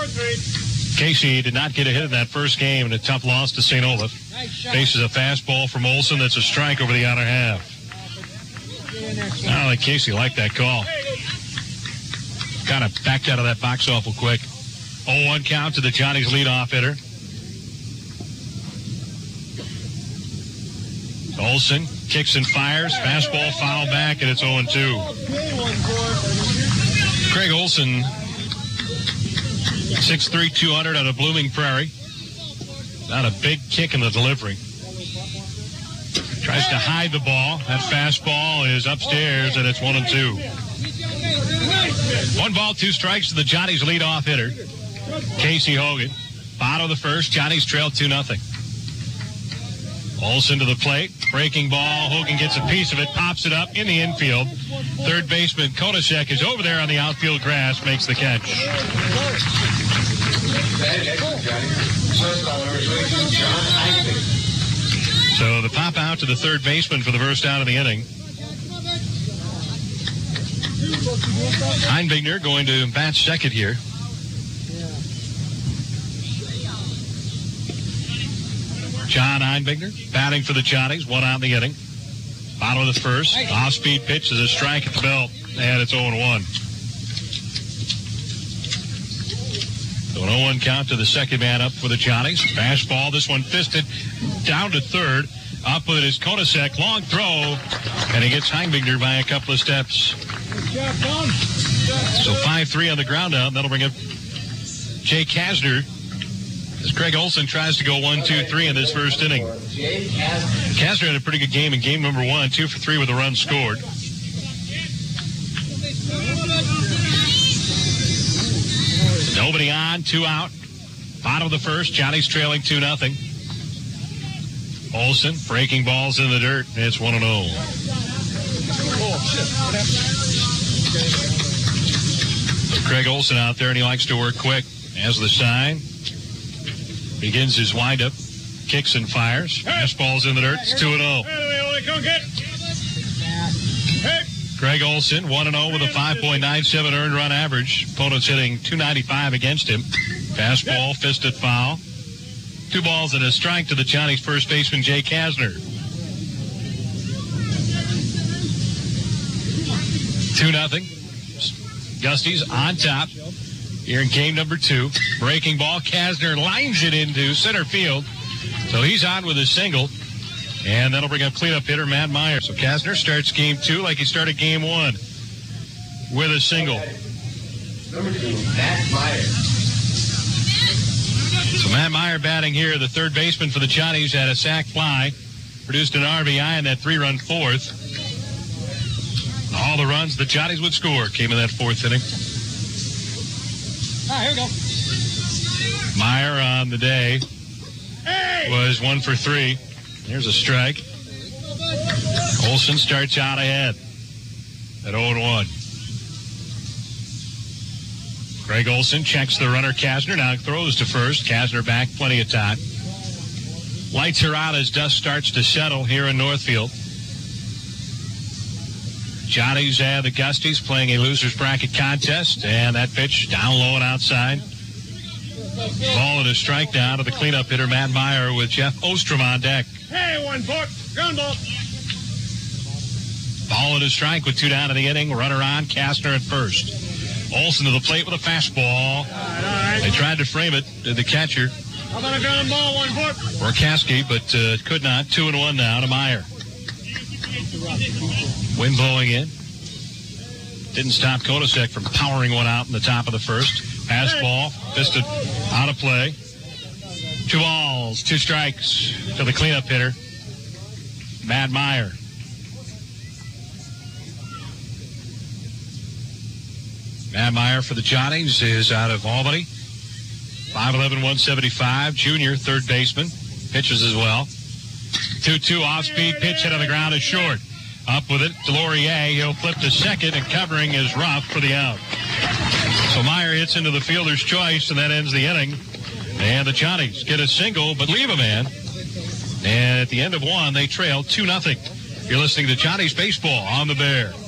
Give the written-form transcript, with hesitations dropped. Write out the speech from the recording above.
Casey did not get a hit in that first game in a tough loss to St. Olaf. Faces a fastball from Olson that's a strike over the outer half. I don't think Casey liked that call. Kind of backed out of that box awful quick. 0-1 count to the Johnnies leadoff hitter. Olson kicks and fires. Fastball foul back, and it's 0-2. Craig Olson, 6'3", 200 out of Blooming Prairie. Not a big kick in the delivery. Tries to hide the ball. That fastball is upstairs, and it's 1-2. 1 ball, 2 strikes to the Johnnies leadoff hitter, Casey Hogan. Bottom of the first, Johnnies trail 2-0. Olson to the plate, breaking ball. Hogan gets a piece of it, pops it up in the infield. Third baseman Konasek is over there on the outfield grass, makes the catch. So the pop out to the third baseman for the first out of the inning. Einbigner going to bat second here. John Einbigner batting for the Johnnies, 1 out in the inning. Bottom of the first, off-speed pitch is a strike at the belt, and it's 0-1. So an 0-1 count to the second man up for the Johnnies. Fastball, this one fisted down to third. Up with it is Konasek, long throw, and he gets Einbigner by a couple of steps. So 5-3 on the ground out. That'll bring up Jay Kasner as Craig Olson tries to go 1-2-3 in this first inning. Kasner had a pretty good game in game number 1, 2 for 3 with a run scored. Nobody on, 2 out. Bottom of the first, Johnny's trailing 2-0. Olson breaking balls in the dirt. It's 1-0. Craig Olson out there, and he likes to work quick. As the sign, begins his windup, kicks and fires. Fastball's in the dirt. It's 2-0. Craig Olson, 1-0 with a 5.97 earned run average. Opponents hitting .295 against him. Fastball, fisted foul. 2 balls and a strike to the Johnnies first baseman, Jay Kasner. 2-0. Gusties on top here in game number 2. Breaking ball. Kasner lines it into center field. So he's on with a single. And that'll bring up cleanup hitter Matt Meyer. So Kasner starts game 2 like he started game 1 with a single. Number 2, Matt Meyer. So Matt Meyer batting here, the third baseman for the Johnnies, had a sac fly, produced an RBI in that 3-run fourth. All the runs the Johnnies would score came in that 4th inning. Here we go. Meyer on the day was 1 for 3. Here's a strike. Olson starts out ahead at 0-1. Craig Olson checks the runner Kasner. Now throws to first. Kasner back, plenty of time. Lights are out as dust starts to settle here in Northfield. Johnny's the Gusties playing a loser's bracket contest, and that pitch down low and outside. Ball and a strike down to the cleanup hitter Matt Meyer with Jeff Ostrom on deck. Hey, 1 foot, ground ball. Ball and a strike with 2 down in the inning. Runner on, Kasner at first. Olson to the plate with a fastball. All right. They tried to frame it to the catcher. How about a ground ball, 1 foot? Orkowski, but could not. 2-1 now to Meyer. Wind blowing in. Didn't stop Konasek from powering one out in the top of the first. Fastball, fisted out of play. 2 balls, 2 strikes to the cleanup hitter, Matt Meyer. Matt Meyer for the Johnnies is out of Albany. 5'11", 175, junior, third baseman. Pitches as well. 2-2 off-speed pitch hit on the ground is short. Up with it, Delorier. He'll flip to second, and covering is Ruff for the out. So Meyer hits into the fielder's choice, and that ends the inning. And the Johnnies get a single, but leave a man. And at the end of 1, they trail 2-0. You're listening to Johnnies Baseball on the Bear.